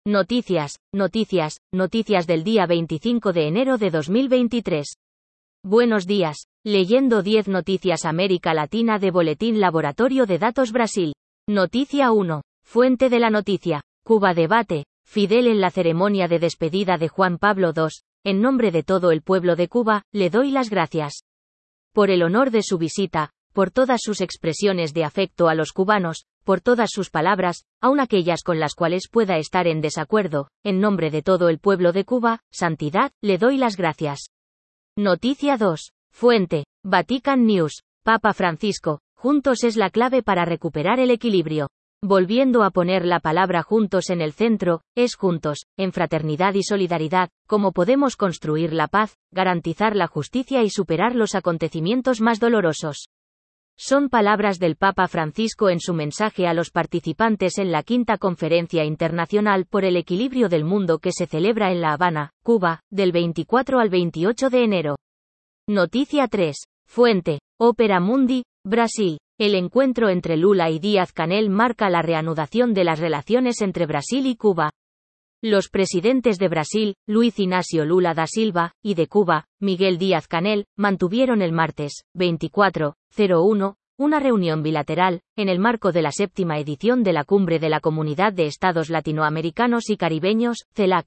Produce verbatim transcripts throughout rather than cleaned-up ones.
Noticias, noticias, noticias del día veinticinco de enero de dos mil veintitrés. Buenos días. Leyendo diez noticias América Latina de Boletín Laboratorio de Datos Brasil. Noticia uno. Fuente de la noticia. Cuba debate. Fidel en la ceremonia de despedida de Juan Pablo segundo. En nombre de todo el pueblo de Cuba, le doy las gracias por el honor de su visita, por todas sus expresiones de afecto a los cubanos, por todas sus palabras, aun aquellas con las cuales pueda estar en desacuerdo. En nombre de todo el pueblo de Cuba, Santidad, le doy las gracias. Noticia dos. Fuente. Vatican News. Papa Francisco. Juntos es la clave para recuperar el equilibrio. Volviendo a poner la palabra juntos en el centro, es juntos, en fraternidad y solidaridad, como podemos construir la paz, garantizar la justicia y superar los acontecimientos más dolorosos. Son palabras del Papa Francisco en su mensaje a los participantes en la quinta Conferencia Internacional por el Equilibrio del Mundo que se celebra en La Habana, Cuba, del veinticuatro al veintiocho de enero. Noticia tres. Fuente. Opera Mundi, Brasil. El encuentro entre Lula y Díaz-Canel marca la reanudación de las relaciones entre Brasil y Cuba. Los presidentes de Brasil, Luiz Inácio Lula da Silva, y de Cuba, Miguel Díaz-Canel, mantuvieron el martes, veinticuatro cero uno, una reunión bilateral, en el marco de la séptima edición de la Cumbre de la Comunidad de Estados Latinoamericanos y Caribeños, CELAC.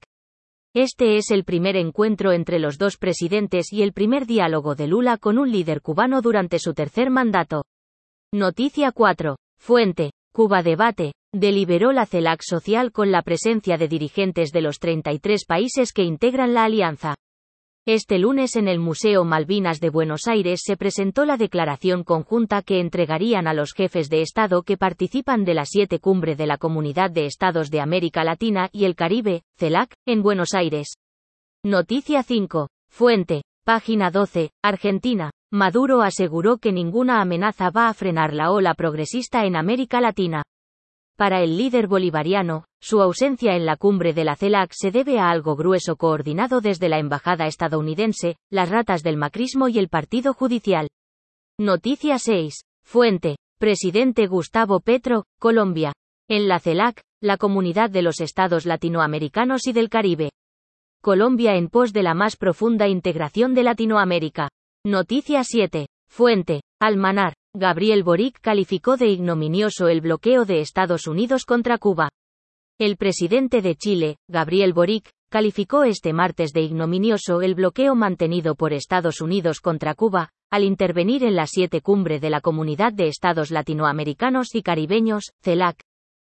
Este es el primer encuentro entre los dos presidentes y el primer diálogo de Lula con un líder cubano durante su tercer mandato. Noticia cuatro. Fuente. Cuba debate. Deliberó la CELAC social con la presencia de dirigentes de los treinta y tres países que integran la alianza. Este lunes en el Museo Malvinas de Buenos Aires se presentó la declaración conjunta que entregarían a los jefes de Estado que participan de la siete cumbre de la Comunidad de Estados de América Latina y el Caribe, CELAC, en Buenos Aires. Noticia cinco. Fuente. Página doce. Argentina. Maduro aseguró que ninguna amenaza va a frenar la ola progresista en América Latina. Para el líder bolivariano, su ausencia en la cumbre de la CELAC se debe a algo grueso coordinado desde la embajada estadounidense, las ratas del macrismo y el partido judicial. Noticia seis. Fuente. Presidente Gustavo Petro, Colombia. En la CELAC, la Comunidad de los Estados Latinoamericanos y del Caribe. Colombia en pos de la más profunda integración de Latinoamérica. Noticia siete. Fuente. Almanar. Gabriel Boric calificó de ignominioso el bloqueo de Estados Unidos contra Cuba. El presidente de Chile, Gabriel Boric, calificó este martes de ignominioso el bloqueo mantenido por Estados Unidos contra Cuba, al intervenir en la siete cumbre de la Comunidad de Estados Latinoamericanos y Caribeños, CELAC.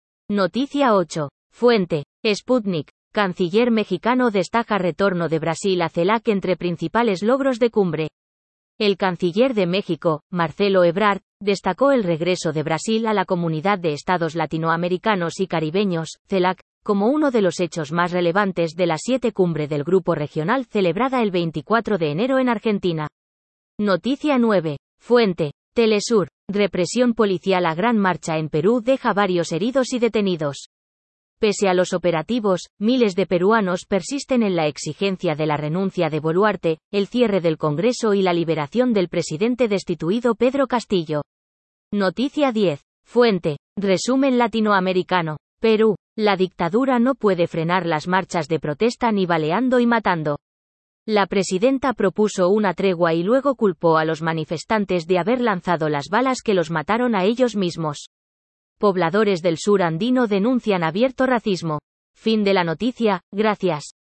Noticia ocho. Fuente. Sputnik. Canciller mexicano destaca retorno de Brasil a CELAC entre principales logros de cumbre. El canciller de México, Marcelo Ebrard, destacó el regreso de Brasil a la Comunidad de Estados Latinoamericanos y Caribeños, CELAC, como uno de los hechos más relevantes de la siete cumbre del Grupo Regional celebrada el veinticuatro de enero en Argentina. Noticia nueve. Fuente. Telesur. Represión policial a gran marcha en Perú deja varios heridos y detenidos. Pese a los operativos, miles de peruanos persisten en la exigencia de la renuncia de Boluarte, el cierre del Congreso y la liberación del presidente destituido Pedro Castillo. Noticia diez. Fuente. Resumen latinoamericano. Perú. La dictadura no puede frenar las marchas de protesta ni baleando y matando. La presidenta propuso una tregua y luego culpó a los manifestantes de haber lanzado las balas que los mataron a ellos mismos. Pobladores del sur andino denuncian abierto racismo. Fin de la noticia, gracias.